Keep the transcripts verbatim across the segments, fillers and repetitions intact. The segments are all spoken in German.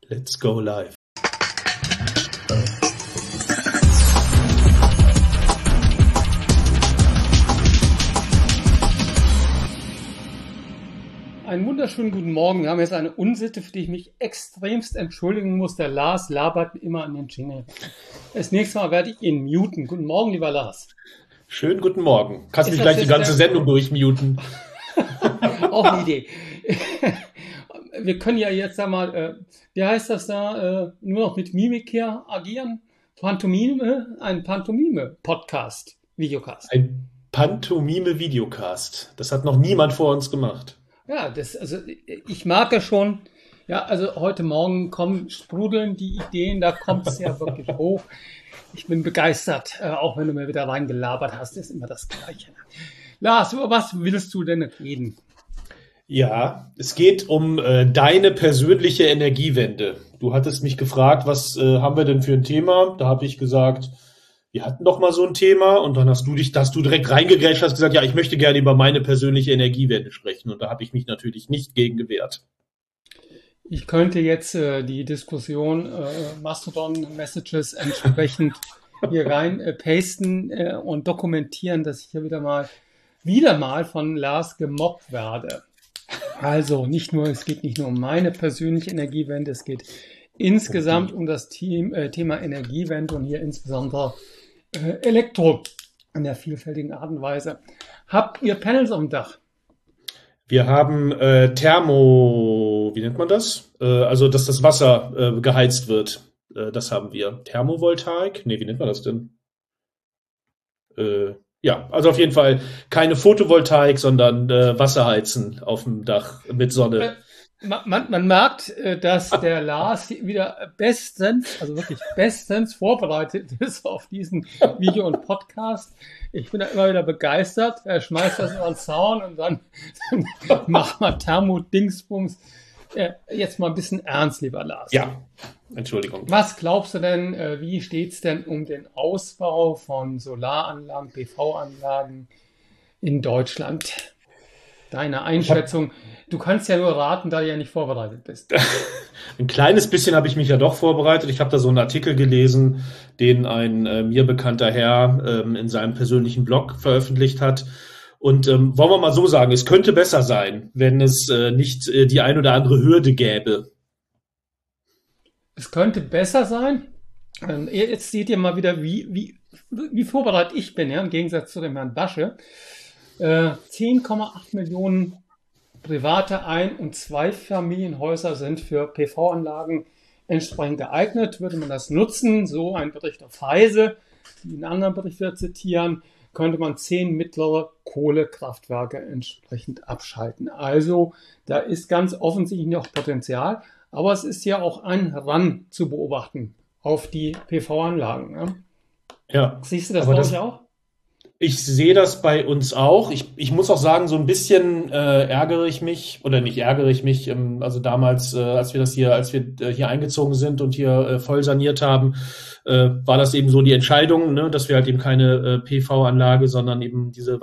Let's go live. Einen wunderschönen guten Morgen. Wir haben jetzt eine Unsitte, für die ich mich extremst entschuldigen muss. Der Lars labert immer an den Jingle. Das nächste Mal werde ich ihn muten. Guten Morgen, lieber Lars. Schönen guten Morgen. Kannst mich gleich die ganze der... Sendung durchmuten. Auch eine Idee. Wir können ja jetzt einmal, äh, wie heißt das da, äh, nur noch mit Mimik hier agieren? Pantomime, ein Pantomime-Podcast, Videocast. Ein Pantomime-Videocast. Das hat noch niemand vor uns gemacht. Ja, das, also ich mag ja schon, ja, also heute Morgen kommen, sprudeln die Ideen, da kommt es ja wirklich hoch. Ich bin begeistert, äh, auch wenn du mir wieder reingelabert hast, ist immer das Gleiche. Lars, über was willst du denn reden? Ja, es geht um äh, deine persönliche Energiewende. Du hattest mich gefragt, was äh, haben wir denn für ein Thema? Da habe ich gesagt, wir hatten doch mal so ein Thema und dann hast du dich, hast du direkt reingegrätscht, hast gesagt, ja, ich möchte gerne über meine persönliche Energiewende sprechen und da habe ich mich natürlich nicht gegen gewehrt. Ich könnte jetzt äh, die Diskussion äh, Mastodon-Messages entsprechend hier rein äh, pasten äh, und dokumentieren, dass ich hier wieder mal wieder mal von Lars gemobbt werde. Also nicht nur, es geht nicht nur um meine persönliche Energiewende, es geht insgesamt um das Team, äh, Thema Energiewende und hier insbesondere äh, Elektro in der vielfältigen Art und Weise. Habt ihr Panels auf dem Dach? Wir haben äh, Thermo, wie nennt man das? Äh, also, dass das Wasser äh, geheizt wird. Äh, das haben wir. Thermovoltaik? Nee, wie nennt man das denn? Äh, ja, also auf jeden Fall keine Photovoltaik, sondern äh, Wasserheizen auf dem Dach mit Sonne. Äh, man, man merkt, äh, dass der Lars wieder bestens, also wirklich bestens vorbereitet ist auf diesen Video- und Podcast. Ich bin da immer wieder begeistert. Er schmeißt das über den Zaun und dann, dann macht man Thermo-Dingsbums. Äh, jetzt mal ein bisschen ernst, lieber Lars. Ja, Entschuldigung. Was glaubst du denn, äh, wie steht's denn um den Ausbau von Solaranlagen, P V-Anlagen in Deutschland? Deine Einschätzung. Du kannst ja nur raten, da du ja nicht vorbereitet bist. Ein kleines bisschen habe ich mich ja doch vorbereitet. Ich habe da so einen Artikel gelesen, den ein äh, mir bekannter Herr ähm, in seinem persönlichen Blog veröffentlicht hat. Und ähm, wollen wir mal so sagen, es könnte besser sein, wenn es äh, nicht äh, die ein oder andere Hürde gäbe. Es könnte besser sein. Ähm, jetzt seht ihr mal wieder, wie, wie, wie vorbereitet ich bin, ja, im Gegensatz zu dem Herrn Basche. Äh, zehn Komma acht Millionen private Ein- und Zweifamilienhäuser sind für P V-Anlagen entsprechend geeignet. Würde man das nutzen, so ein Bericht auf Heise, die einen anderen Bericht wieder zitieren, könnte man zehn mittlere Kohlekraftwerke entsprechend abschalten. Also da ist ganz offensichtlich noch Potenzial, aber es ist ja auch ein Ran zu beobachten auf die P V-Anlagen. Ne? Ja. Siehst du das bei euch auch? Ich sehe das bei uns auch. Ich, ich muss auch sagen, so ein bisschen äh, ärgere ich mich, oder nicht ärgere ich mich, ähm, also damals, äh, als wir das hier, als wir äh, hier eingezogen sind und hier äh, voll saniert haben, äh, war das eben so die Entscheidung, ne, dass wir halt eben keine äh, P V-Anlage, sondern eben diese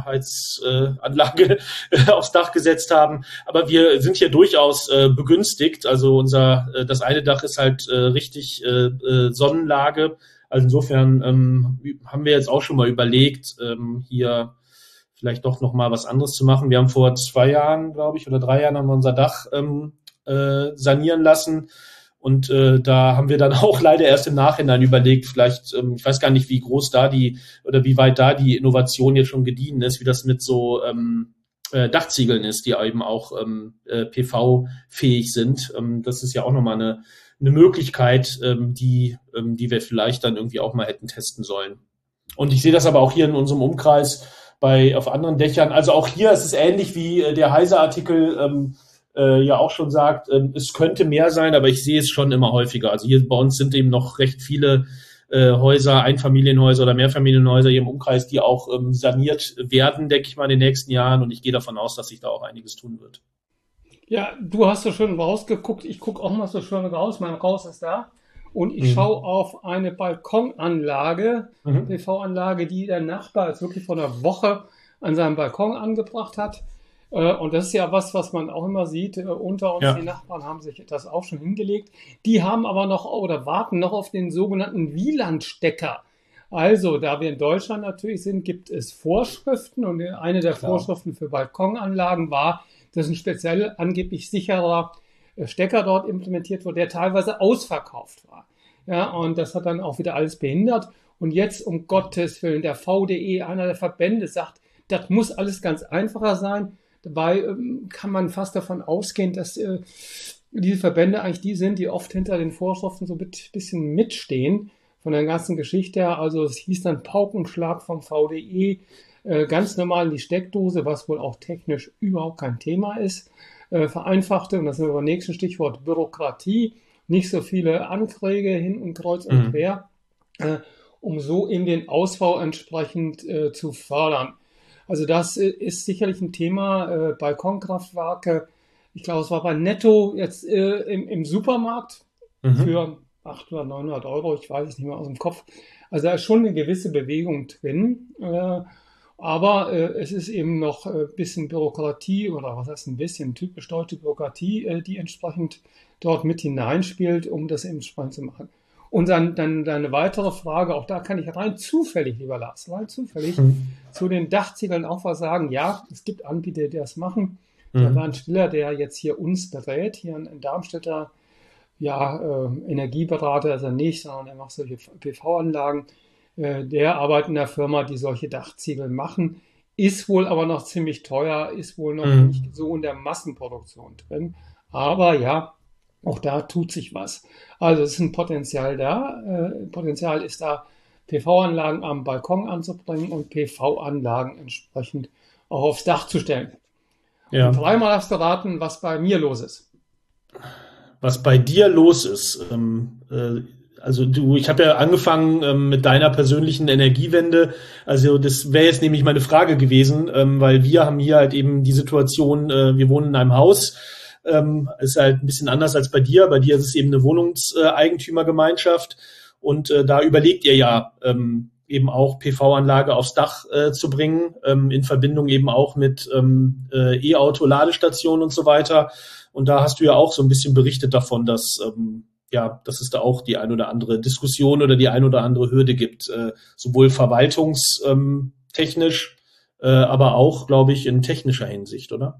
Wasserheizanlage äh, aufs Dach gesetzt haben. Aber wir sind hier durchaus äh, begünstigt. Also unser, äh, das eine Dach ist halt äh, richtig äh, äh, Sonnenlage. Also insofern ähm, haben wir jetzt auch schon mal überlegt, ähm, hier vielleicht doch noch mal was anderes zu machen. Wir haben vor zwei Jahren, glaube ich, oder drei Jahren haben wir unser Dach ähm, äh, sanieren lassen. Und äh, da haben wir dann auch leider erst im Nachhinein überlegt, vielleicht, ähm, ich weiß gar nicht, wie groß da die oder wie weit da die Innovation jetzt schon gediehen ist, wie das mit so ähm, äh, Dachziegeln ist, die eben auch ähm, äh, P V-fähig sind. Ähm, das ist ja auch nochmal eine eine Möglichkeit, ähm, die, ähm, die wir vielleicht dann irgendwie auch mal hätten testen sollen. Und ich sehe das aber auch hier in unserem Umkreis bei auf anderen Dächern. Also auch hier ist es ähnlich wie äh, der Heise-Artikel ähm, äh, ja auch schon sagt, ähm, es könnte mehr sein, aber ich sehe es schon immer häufiger. Also hier bei uns sind eben noch recht viele äh, Häuser, Einfamilienhäuser oder Mehrfamilienhäuser hier im Umkreis, die auch ähm, saniert werden, denke ich mal, in den nächsten Jahren. Und ich gehe davon aus, dass sich da auch einiges tun wird. Ja, du hast so schön rausgeguckt. Ich gucke auch mal so schön raus. Mein Raus ist da. Und ich Mhm. schaue auf eine Balkonanlage, Mhm. P V-Anlage, die der Nachbar jetzt wirklich vor einer Woche an seinem Balkon angebracht hat. Und das ist ja was, was man auch immer sieht. Unter uns, Ja. die Nachbarn haben sich das auch schon hingelegt. Die haben aber noch oder warten noch auf den sogenannten Wielandstecker. Also, da wir in Deutschland natürlich sind, gibt es Vorschriften. Und eine der Klar. Vorschriften für Balkonanlagen war, dass ein speziell angeblich sicherer Stecker dort implementiert wurde, der teilweise ausverkauft war. Ja, und das hat dann auch wieder alles behindert. Und jetzt, um Gottes Willen, der V D E, einer der Verbände, sagt, das muss alles ganz einfacher sein. Dabei ähm, kann man fast davon ausgehen, dass äh, diese Verbände eigentlich die sind, die oft hinter den Vorschriften so ein bisschen mitstehen von der ganzen Geschichte her. Also es hieß dann Paukenschlag vom V D E, äh, ganz normal in die Steckdose, was wohl auch technisch überhaupt kein Thema ist. Äh, vereinfachte, und das sind wir beim nächsten Stichwort, Bürokratie, nicht so viele Anträge hin und kreuz und Mhm. quer, äh, um so eben den Ausbau entsprechend äh, zu fördern. Also das äh, ist sicherlich ein Thema, äh, Balkonkraftwerke. Ich glaube, es war bei Netto jetzt äh, im, im Supermarkt Mhm. für achthundert, neunhundert Euro, ich weiß es nicht mehr aus dem Kopf. Also da ist schon eine gewisse Bewegung drin. Äh, aber äh, es ist eben noch ein äh, bisschen Bürokratie oder was heißt ein bisschen, typisch deutsche Bürokratie, äh, die entsprechend dort mit hineinspielt, um das entsprechend zu machen. Und dann, dann, dann eine weitere Frage, auch da kann ich rein zufällig, lieber Lars, rein zufällig Mhm. zu den Dachziegeln auch was sagen. Ja, es gibt Anbieter, die das machen. Der Mhm. Bernd Stiller, der jetzt hier uns berät, hier in Darmstädter, ja, äh, Energieberater ist er nicht, sondern er macht solche P V-Anlagen. Äh, der arbeitet in einer Firma, die solche Dachziegel machen. Ist wohl aber noch ziemlich teuer, ist wohl noch Mhm. nicht so in der Massenproduktion drin. Aber ja, auch da tut sich was. Also es ist ein Potenzial da. Äh, Potenzial ist da, P V-Anlagen am Balkon anzubringen und P V-Anlagen entsprechend auch aufs Dach zu stellen. Ja. Und dreimal hast du raten, was bei mir los ist. Was bei dir los ist. Ähm, äh, also du, ich habe ja angefangen ähm, mit deiner persönlichen Energiewende. Also das wäre jetzt nämlich meine Frage gewesen, ähm, weil wir haben hier halt eben die Situation, äh, wir wohnen in einem Haus. Ähm, ist halt ein bisschen anders als bei dir. Bei dir ist es eben eine Wohnungseigentümergemeinschaft. Und äh, da überlegt ihr ja ähm, eben auch P V-Anlage aufs Dach äh, zu bringen, ähm, in Verbindung eben auch mit ähm, äh, E-Auto-Ladestationen und so weiter. Und da hast du ja auch so ein bisschen berichtet davon, dass ähm, ja, dass es da auch die ein oder andere Diskussion oder die ein oder andere Hürde gibt, äh, sowohl verwaltungstechnisch, ähm, technisch, äh, aber auch, glaube ich, in technischer Hinsicht, oder?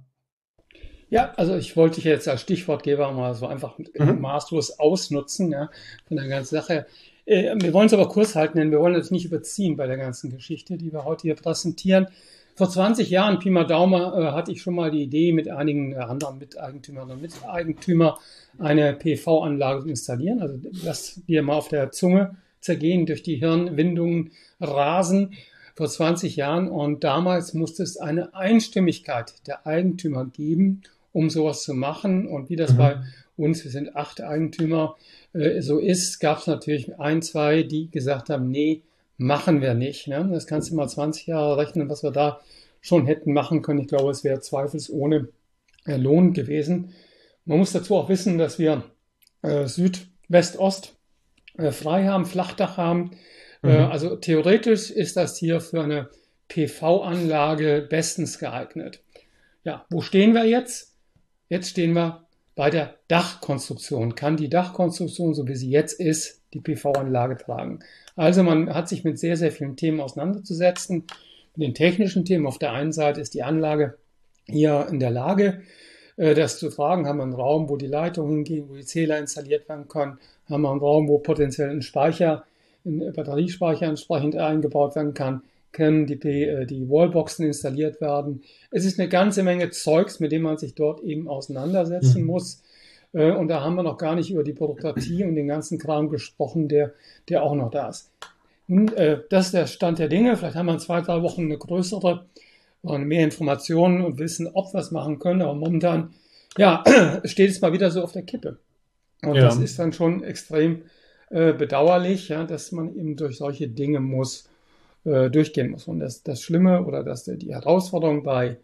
Ja, also ich wollte dich jetzt als Stichwortgeber mal so einfach Mhm. maßlos ausnutzen, ja, von der ganzen Sache. Äh, wir wollen es aber kurz halten, denn wir wollen es nicht überziehen bei der ganzen Geschichte, die wir heute hier präsentieren. Vor zwanzig Jahren, Pi mal Daumen, äh, hatte ich schon mal die Idee, mit einigen anderen Miteigentümern und Miteigentümer eine P V-Anlage zu installieren. Also lass dir mal auf der Zunge zergehen, durch die Hirnwindungen rasen. Vor zwanzig Jahren, und damals musste es eine Einstimmigkeit der Eigentümer geben, um sowas zu machen. Und wie das Mhm. bei uns, wir sind acht Eigentümer, äh, so ist, gab es natürlich ein, zwei, die gesagt haben, nee, machen wir nicht. Ne? Das kannst du mal zwanzig Jahre rechnen, was wir da schon hätten machen können. Ich glaube, es wäre zweifelsohne äh, lohnend gewesen. Man muss dazu auch wissen, dass wir äh, Süd, West, Ost äh, frei haben, Flachdach haben. Äh, Mhm. also theoretisch ist das hier für eine P V-Anlage bestens geeignet. Ja, wo stehen wir jetzt? Jetzt stehen wir bei der Dachkonstruktion. Kann die Dachkonstruktion, so wie sie jetzt ist, die P V-Anlage tragen? Also man hat sich mit sehr, sehr vielen Themen auseinanderzusetzen. Mit den technischen Themen. Auf der einen Seite ist die Anlage hier in der Lage, äh, das zu tragen. Haben wir einen Raum, wo die Leitungen hingehen, wo die Zähler installiert werden können. Haben wir einen Raum, wo potenziell ein Speicher, ein Batteriespeicher entsprechend eingebaut werden kann. Können die, die Wallboxen installiert werden. Es ist eine ganze Menge Zeugs, mit dem man sich dort eben auseinandersetzen Mhm. muss. Und da haben wir noch gar nicht über die Bürokratie und den ganzen Kram gesprochen, der, der auch noch da ist. Und, äh, das ist der Stand der Dinge. Vielleicht haben wir in zwei, drei Wochen eine größere, mehr Informationen und wissen, ob wir es machen können. Aber momentan, ja, steht es mal wieder so auf der Kippe. Und Ja. das ist dann schon extrem äh, bedauerlich, ja, dass man eben durch solche Dinge muss, äh, durchgehen muss. Und das, das Schlimme oder das, die Herausforderung bei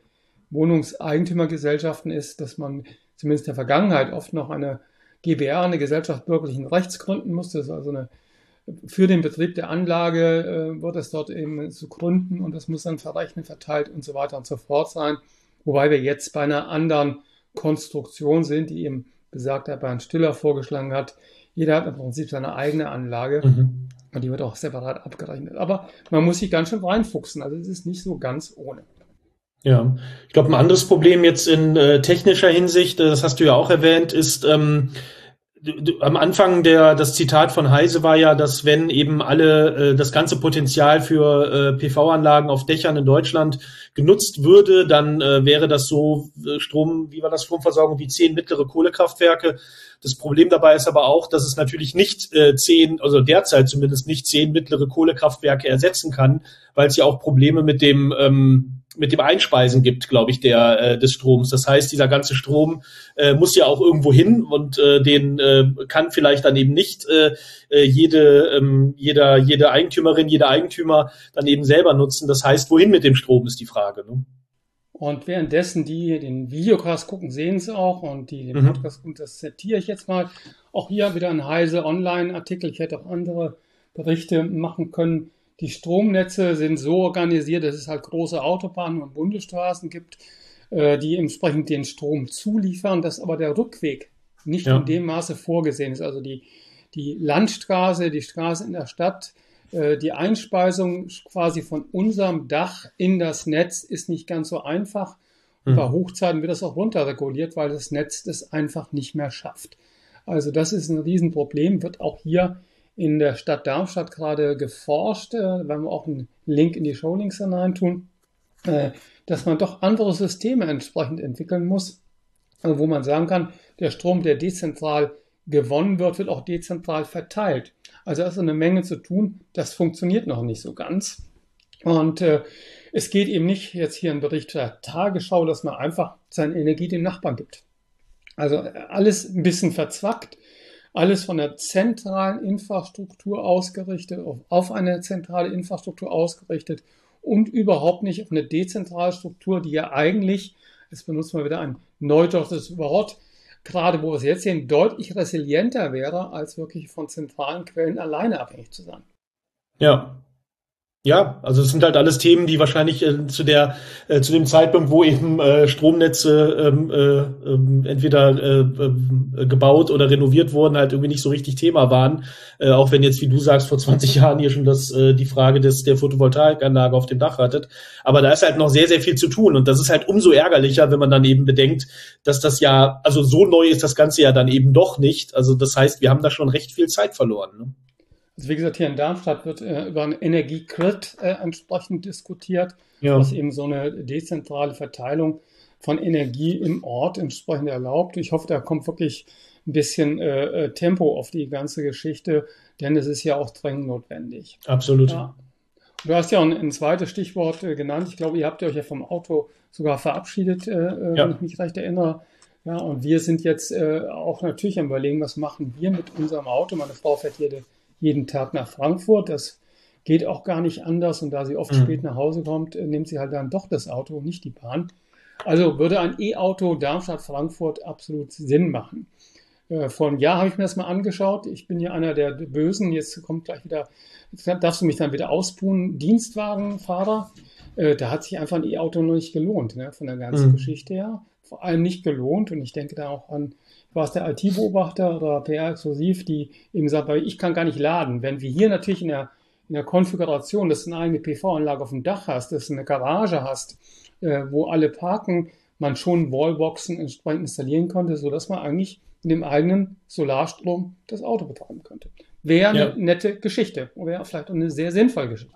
Wohnungseigentümergesellschaften ist, dass man zumindest in der Vergangenheit oft noch eine G b R, eine Gesellschaft bürgerlichen Rechts gründen musste. Das ist also eine, für den Betrieb der Anlage äh, wird es dort eben zu gründen und das muss dann verrechnet, verteilt und so weiter und so fort sein. Wobei wir jetzt bei einer anderen Konstruktion sind, die eben besagter Bernd Stiller vorgeschlagen hat. Jeder hat im Prinzip seine eigene Anlage mhm. und die wird auch separat abgerechnet. Aber man muss sich ganz schön reinfuchsen, also es ist nicht so ganz ohne. Ja, ich glaube, ein anderes Problem jetzt in äh, technischer Hinsicht, das hast du ja auch erwähnt, ist ähm, du, du, am Anfang der das Zitat von Heise war ja, dass wenn eben alle äh, das ganze Potenzial für äh, P V-Anlagen auf Dächern in Deutschland genutzt würde, dann äh, wäre das so äh, Strom, wie war das Stromversorgung, wie zehn mittlere Kohlekraftwerke. Das Problem dabei ist aber auch, dass es natürlich nicht äh, zehn, also derzeit zumindest nicht zehn mittlere Kohlekraftwerke ersetzen kann, weil es ja auch Probleme mit dem ähm, mit dem Einspeisen gibt, glaube ich, der äh, des Stroms. Das heißt, dieser ganze Strom äh, muss ja auch irgendwo hin und äh, den äh, kann vielleicht dann eben nicht äh, jede ähm, jeder jede Eigentümerin, jeder Eigentümer dann eben selber nutzen. Das heißt, wohin mit dem Strom ist die Frage, ne? Und währenddessen, die den Videocast gucken, sehen es auch und die den Podcast gucken, das zitiere ich jetzt mal. Auch hier wieder ein Heise Online-Artikel. Ich hätte auch andere Berichte machen können. Die Stromnetze sind so organisiert, dass es halt große Autobahnen und Bundesstraßen gibt, äh, die entsprechend den Strom zuliefern, dass aber der Rückweg nicht ja. in dem Maße vorgesehen ist. Also die, die Landstraße, die Straße in der Stadt, äh, die Einspeisung quasi von unserem Dach in das Netz ist nicht ganz so einfach. Und mhm. bei Hochzeiten wird das auch runterreguliert, weil das Netz das einfach nicht mehr schafft. Also das ist ein Riesenproblem, wird auch hier in der Stadt Darmstadt gerade geforscht, äh, werden wir auch einen Link in die Showlinks hinein tun, äh, dass man doch andere Systeme entsprechend entwickeln muss, äh, wo man sagen kann, der Strom, der dezentral gewonnen wird, wird auch dezentral verteilt. Also da ist eine Menge zu tun, das funktioniert noch nicht so ganz. Und äh, es geht eben nicht, jetzt hier ein Bericht der Tagesschau, dass man einfach seine Energie dem Nachbarn gibt. Also alles ein bisschen verzwackt. Alles von der zentralen Infrastruktur ausgerichtet, auf, auf eine zentrale Infrastruktur ausgerichtet und überhaupt nicht auf eine dezentrale Struktur, die ja eigentlich, jetzt benutzen wir wieder ein neudeutsches Wort, gerade wo wir es jetzt sehen, deutlich resilienter wäre, als wirklich von zentralen Quellen alleine abhängig zu sein. Ja. Ja, also es sind halt alles Themen, die wahrscheinlich äh, zu der äh, zu dem Zeitpunkt, wo eben äh, Stromnetze ähm, äh, entweder äh, äh, gebaut oder renoviert wurden, halt irgendwie nicht so richtig Thema waren. Äh, auch wenn jetzt, wie du sagst, vor zwanzig Jahren hier schon das äh, die Frage des der Photovoltaikanlage auf dem Dach hattet. Aber da ist halt noch sehr, sehr viel zu tun. Und das ist halt umso ärgerlicher, wenn man dann eben bedenkt, dass das ja, also so neu ist das Ganze ja dann eben doch nicht. Also das heißt, wir haben da schon recht viel Zeit verloren, ne? Also wie gesagt, hier in Darmstadt wird äh, über ein Energiegrid äh, entsprechend diskutiert, ja. was eben so eine dezentrale Verteilung von Energie im Ort entsprechend erlaubt. Ich hoffe, da kommt wirklich ein bisschen äh, Tempo auf die ganze Geschichte, denn es ist ja auch dringend notwendig. Absolut. Ja. Du hast ja ein, ein zweites Stichwort äh, genannt. Ich glaube, ihr habt euch ja vom Auto sogar verabschiedet, äh, ja. wenn ich mich recht erinnere. Ja, und wir sind jetzt äh, auch natürlich am Überlegen, was machen wir mit unserem Auto. Meine Frau fährt jede jeden Tag nach Frankfurt. Das geht auch gar nicht anders. Und da sie oft mhm. spät nach Hause kommt, nimmt sie halt dann doch das Auto, nicht die Bahn. Also würde ein E-Auto Darmstadt-Frankfurt absolut Sinn machen. Äh, vor einem Jahr habe ich mir das mal angeschaut. Ich bin ja einer der Bösen. Jetzt kommt gleich wieder, darfst du mich dann wieder ausbuhen, Dienstwagenfahrer. Äh, da hat sich einfach ein E-Auto noch nicht gelohnt, ne, von der ganzen mhm. Geschichte her. Vor allem nicht gelohnt. Und ich denke da auch an, war es der I T-Beobachter oder P R-Exklusiv, die eben sagt, ich kann gar nicht laden. Wenn wir hier natürlich in der, in der Konfiguration, dass du eine eigene P V-Anlage auf dem Dach hast, dass du eine Garage hast, äh, wo alle parken, man schon Wallboxen entsprechend installieren konnte, sodass man eigentlich mit dem eigenen Solarstrom das Auto betreiben könnte. Wäre eine ja. nette Geschichte. Wäre vielleicht auch eine sehr sinnvolle Geschichte.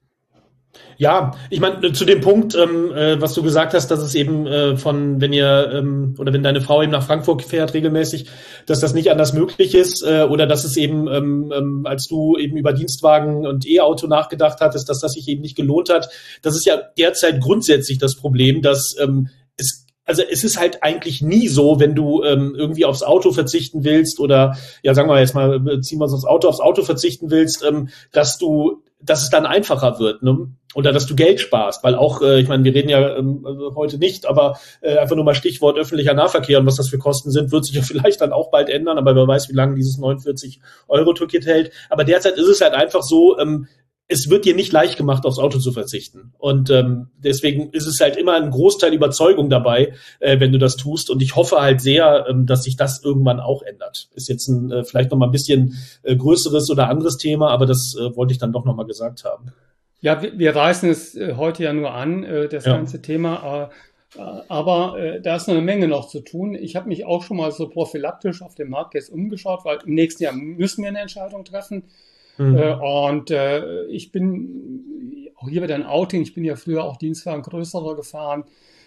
Ja, ich meine, zu dem Punkt, ähm, äh, was du gesagt hast, dass es eben äh, von, wenn ihr, ähm, oder wenn deine Frau eben nach Frankfurt fährt regelmäßig, dass das nicht anders möglich ist, äh, oder dass es eben, ähm, ähm, als du eben über Dienstwagen und E-Auto nachgedacht hattest, dass das sich eben nicht gelohnt hat. Das ist ja derzeit grundsätzlich das Problem, dass ähm, es Also es ist halt eigentlich nie so, wenn du ähm, irgendwie aufs Auto verzichten willst oder, ja, sagen wir jetzt mal, ziehen wir uns aufs Auto, aufs Auto verzichten willst, ähm, dass du, dass es dann einfacher wird, ne? Oder dass du Geld sparst, weil auch, äh, ich meine, wir reden ja ähm, heute nicht, aber äh, einfach nur mal Stichwort öffentlicher Nahverkehr und was das für Kosten sind, wird sich ja vielleicht dann auch bald ändern, aber wer weiß, wie lange dieses neunundvierzig Euro Ticket hält. Aber derzeit ist es halt einfach so, ähm, es wird dir nicht leicht gemacht, aufs Auto zu verzichten. Und ähm, deswegen ist es halt immer ein Großteil Überzeugung dabei, äh, wenn du das tust. Und ich hoffe halt sehr, ähm, dass sich das irgendwann auch ändert. Ist jetzt ein äh, vielleicht noch mal ein bisschen äh, größeres oder anderes Thema, aber das äh, wollte ich dann doch noch mal gesagt haben. Ja, wir, wir reißen es äh, heute ja nur an, äh, das Ja. ganze Thema. Äh, aber äh, da ist noch eine Menge noch zu tun. Ich habe mich auch schon mal so prophylaktisch auf dem Markt jetzt umgeschaut, weil im nächsten Jahr müssen wir eine Entscheidung treffen. Mhm. Äh, und äh, ich bin auch hier wieder ein Outing. Ich bin ja früher auch Dienstwagen größere gefahren,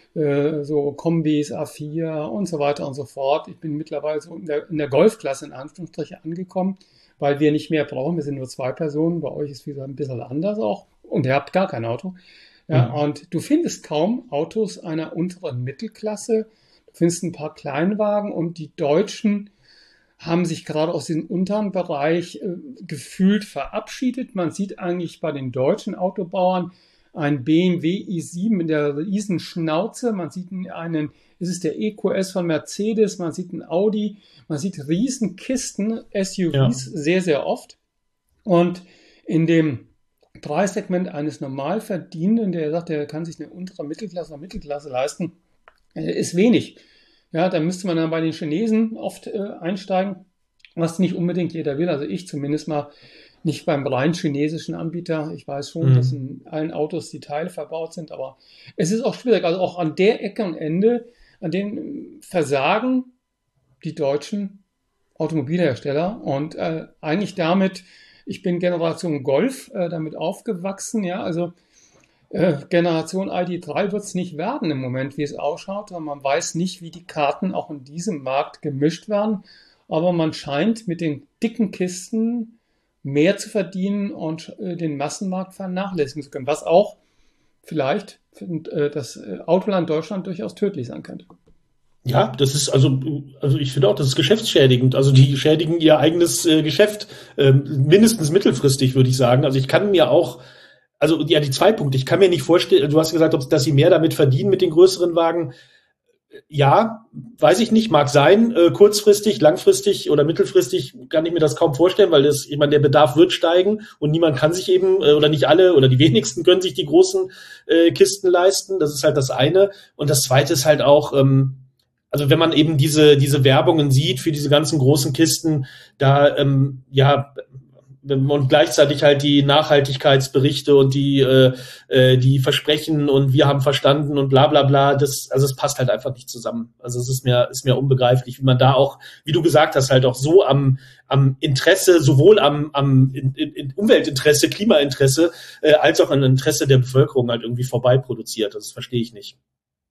äh, so Kombis, A vier und so weiter und so fort. Ich bin mittlerweile so in der, in der Golfklasse in Anführungsstrichen angekommen, weil wir nicht mehr brauchen. Wir sind nur zwei Personen. Bei euch ist es wieder ein bisschen anders auch. Und ihr habt gar kein Auto. Ja, Mhm. und du findest kaum Autos einer unteren Mittelklasse. Du findest ein paar Kleinwagen und die Deutschen haben sich gerade aus diesem unteren Bereich äh, gefühlt verabschiedet. Man sieht eigentlich bei den deutschen Autobauern ein B M W i sieben mit der riesen Schnauze. Man sieht einen, ist es der E Q S von Mercedes, man sieht einen Audi, man sieht riesen Kisten, S U Vs Ja. sehr, sehr oft. Und in dem Preissegment eines Normalverdienenden, der sagt, der kann sich eine untere Mittelklasse oder Mittelklasse leisten, äh, ist wenig. Ja, da müsste man dann bei den Chinesen oft äh, einsteigen, was nicht unbedingt jeder will. Also ich zumindest mal nicht beim rein chinesischen Anbieter. Ich weiß schon, Mhm. dass in allen Autos die Teile verbaut sind, aber es ist auch schwierig. Also auch an der Ecke und Ende, an denen versagen die deutschen Automobilhersteller und äh, eigentlich damit, ich bin Generation Golf, äh, damit aufgewachsen, ja, also äh, Generation I D drei wird es nicht werden im Moment, wie es ausschaut, weil man weiß nicht, wie die Karten auch in diesem Markt gemischt werden, aber man scheint mit den dicken Kisten mehr zu verdienen und äh, den Massenmarkt vernachlässigen zu können, was auch vielleicht für äh, das äh, Autoland Deutschland durchaus tödlich sein könnte. Ja, das ist also, also ich finde auch, das ist geschäftsschädigend. Also die schädigen ihr eigenes äh, Geschäft, ähm, mindestens mittelfristig, würde ich sagen. Also ich kann mir auch, also ja, die zwei Punkte, ich kann mir nicht vorstellen, du hast gesagt, ob, dass sie mehr damit verdienen mit den größeren Wagen. Ja, weiß ich nicht, mag sein. Äh, kurzfristig, langfristig oder mittelfristig kann ich mir das kaum vorstellen, weil das, ich meine, der Bedarf wird steigen und niemand kann sich eben, äh, oder nicht alle, oder die wenigsten können sich die großen äh, Kisten leisten. Das ist halt das eine. Und das zweite ist halt auch, ähm, also wenn man eben diese diese Werbungen sieht für diese ganzen großen Kisten, da ähm, ja und gleichzeitig halt die Nachhaltigkeitsberichte und die äh, äh, die Versprechen und wir haben verstanden und bla bla bla, das also es passt halt einfach nicht zusammen. Also es ist mir ist mir unbegreiflich, wie man da auch, wie du gesagt hast, halt auch so am am Interesse, sowohl am am in, in Umweltinteresse, Klimainteresse, äh, als auch an Interesse der Bevölkerung halt irgendwie vorbei produziert. Das verstehe ich nicht.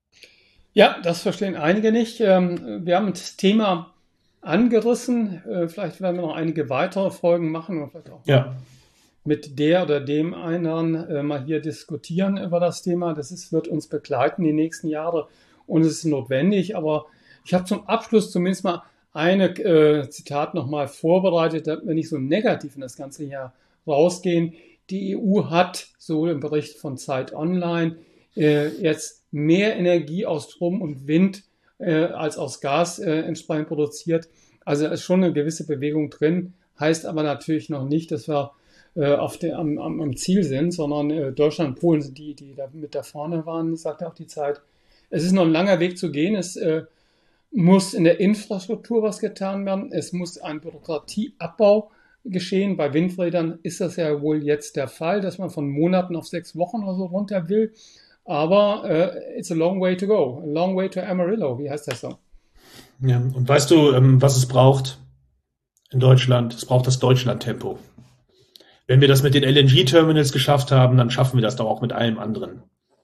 Ja, das verstehen einige nicht. Ähm, Wir haben das Thema angerissen. Äh, Vielleicht werden wir noch einige weitere Folgen machen und vielleicht auch mal Ja. mit der oder dem einen äh, mal hier diskutieren über das Thema. Das ist, wird uns begleiten die nächsten Jahre und es ist notwendig. Aber ich habe zum Abschluss zumindest mal eine äh, Zitat nochmal vorbereitet, damit wir nicht so negativ in das ganze Jahr rausgehen. Die E U hat, so im Bericht von Zeit Online, äh, jetzt mehr Energie aus Strom und Wind äh, als aus Gas äh, entsprechend produziert. Also da ist schon eine gewisse Bewegung drin, heißt aber natürlich noch nicht, dass wir äh, auf der, am, am, am Ziel sind, sondern äh, Deutschland und Polen sind die, die da mit da vorne waren, sagt auch die Zeit. Es ist noch ein langer Weg zu gehen. Es äh, muss in der Infrastruktur was getan werden. Es muss ein Bürokratieabbau geschehen. Bei Windrädern ist das ja wohl jetzt der Fall, dass man von Monaten auf sechs Wochen oder so runter will. Aber uh, it's a long way to go. A long way to Amarillo. Wie heißt das so? Ja, und weißt du, ähm, was es braucht in Deutschland? Es braucht das Deutschland-Tempo. Wenn wir das mit den L N G-Terminals geschafft haben, dann schaffen wir das doch auch mit allem anderen.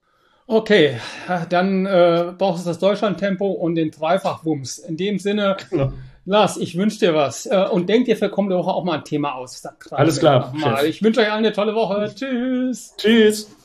Okay, dann äh, braucht es das Deutschland-Tempo und den Dreifachwumms. In dem Sinne, genau. Lars, ich wünsche dir was. Äh, und denk dir für kommende Woche auch mal ein Thema aus. Alles klar. Ich wünsche euch allen eine tolle Woche. Tschüss. Tschüss.